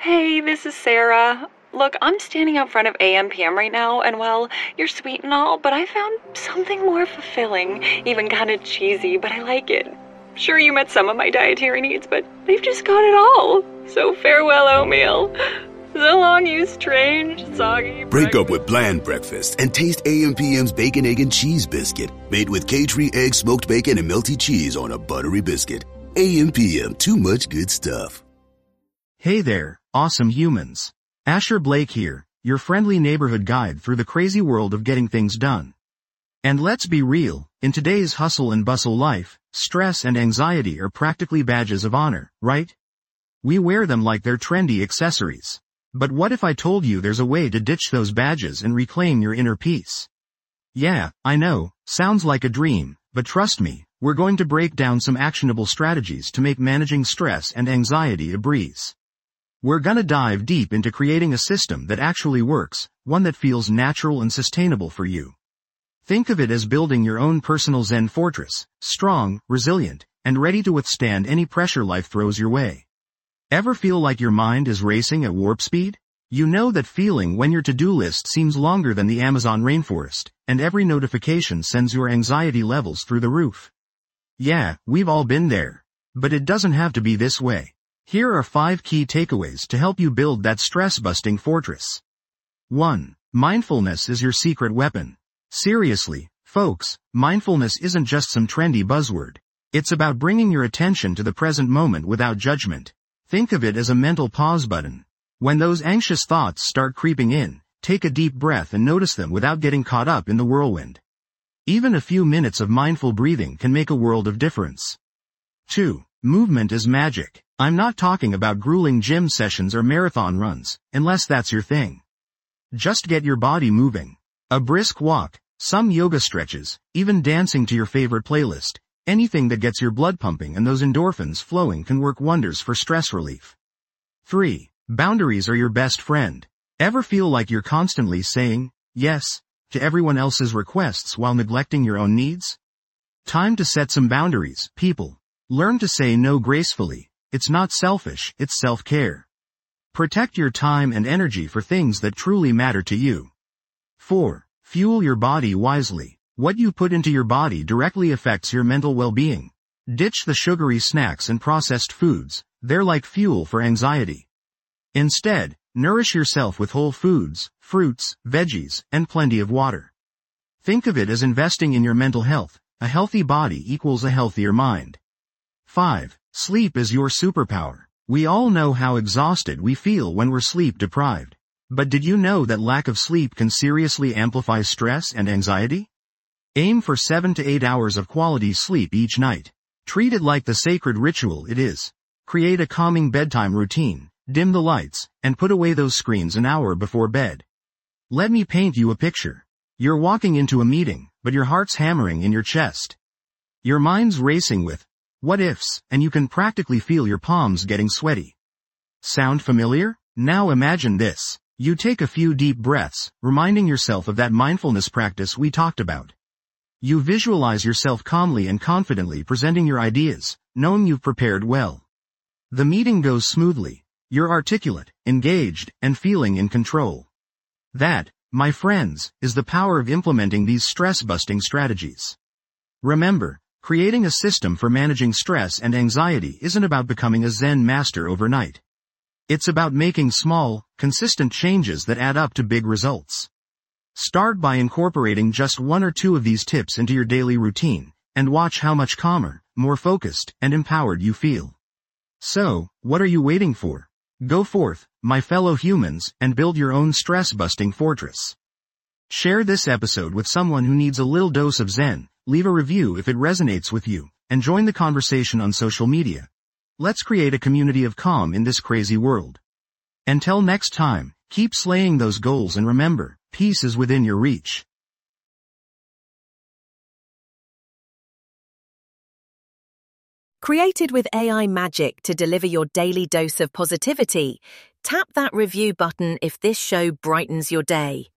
Hey, this is Sarah. Look, I'm standing out front of AMPM right now, and well, you're sweet and all, but I found something more fulfilling, even kind of cheesy, but I like it. Sure, you met some of my dietary needs, but they've just got it all. So farewell, oatmeal. So long, you strange, soggy Break up with bland breakfast and taste AMPM's Bacon, Egg, and Cheese Biscuit, made with K-Tree egg, smoked bacon, and melty cheese on a buttery biscuit. AMPM, too much good stuff. Hey there, awesome humans. Asher Blake here, your friendly neighborhood guide through the crazy world of getting things done. And let's be real, in today's hustle and bustle life, stress and anxiety are practically badges of honor, right? We wear them like they're trendy accessories. But what if I told you there's a way to ditch those badges and reclaim your inner peace? Yeah, I know, sounds like a dream, but trust me, we're going to break down some actionable strategies to make managing stress and anxiety a breeze. We're gonna dive deep into creating a system that actually works, one that feels natural and sustainable for you. Think of it as building your own personal Zen fortress, strong, resilient, and ready to withstand any pressure life throws your way. Ever feel like your mind is racing at warp speed? You know that feeling when your to-do list seems longer than the Amazon rainforest, and every notification sends your anxiety levels through the roof. Yeah, we've all been there. But it doesn't have to be this way. Here are 5 key takeaways to help you build that stress-busting fortress. 1. Mindfulness is your secret weapon. Seriously, folks, mindfulness isn't just some trendy buzzword. It's about bringing your attention to the present moment without judgment. Think of it as a mental pause button. When those anxious thoughts start creeping in, take a deep breath and notice them without getting caught up in the whirlwind. Even a few minutes of mindful breathing can make a world of difference. 2. Movement is magic. I'm not talking about grueling gym sessions or marathon runs, unless that's your thing. Just get your body moving. A brisk walk, some yoga stretches, even dancing to your favorite playlist. Anything that gets your blood pumping and those endorphins flowing can work wonders for stress relief. 3. Boundaries are your best friend. Ever feel like you're constantly saying yes to everyone else's requests while neglecting your own needs? Time to set some boundaries, people. Learn to say no gracefully. It's not selfish, it's self-care. Protect your time and energy for things that truly matter to you. 4. Fuel your body wisely. What you put into your body directly affects your mental well-being. Ditch the sugary snacks and processed foods. They're like fuel for anxiety. Instead, nourish yourself with whole foods, fruits, veggies, and plenty of water. Think of it as investing in your mental health. A healthy body equals a healthier mind. 5. Sleep is your superpower. We all know how exhausted we feel when we're sleep deprived. But did you know that lack of sleep can seriously amplify stress and anxiety? Aim for 7 to 8 hours of quality sleep each night. Treat it like the sacred ritual it is. Create a calming bedtime routine, dim the lights, and put away those screens an hour before bed. Let me paint you a picture. You're walking into a meeting, but your heart's hammering in your chest. Your mind's racing with what ifs, and you can practically feel your palms getting sweaty. Sound familiar? Now imagine this. You take a few deep breaths, reminding yourself of that mindfulness practice we talked about. You visualize yourself calmly and confidently presenting your ideas, knowing you've prepared well. The meeting goes smoothly. You're articulate, engaged, and feeling in control. That, my friends, is the power of implementing these stress-busting strategies. Remember, creating a system for managing stress and anxiety isn't about becoming a Zen master overnight. It's about making small, consistent changes that add up to big results. Start by incorporating just 1 or 2 of these tips into your daily routine, and watch how much calmer, more focused, and empowered you feel. So, what are you waiting for? Go forth, my fellow humans, and build your own stress-busting fortress. Share this episode with someone who needs a little dose of Zen, leave a review if it resonates with you, and join the conversation on social media. Let's create a community of calm in this crazy world. Until next time, keep slaying those goals and remember, peace is within your reach. Created with AI magic to deliver your daily dose of positivity, tap that review button if this show brightens your day.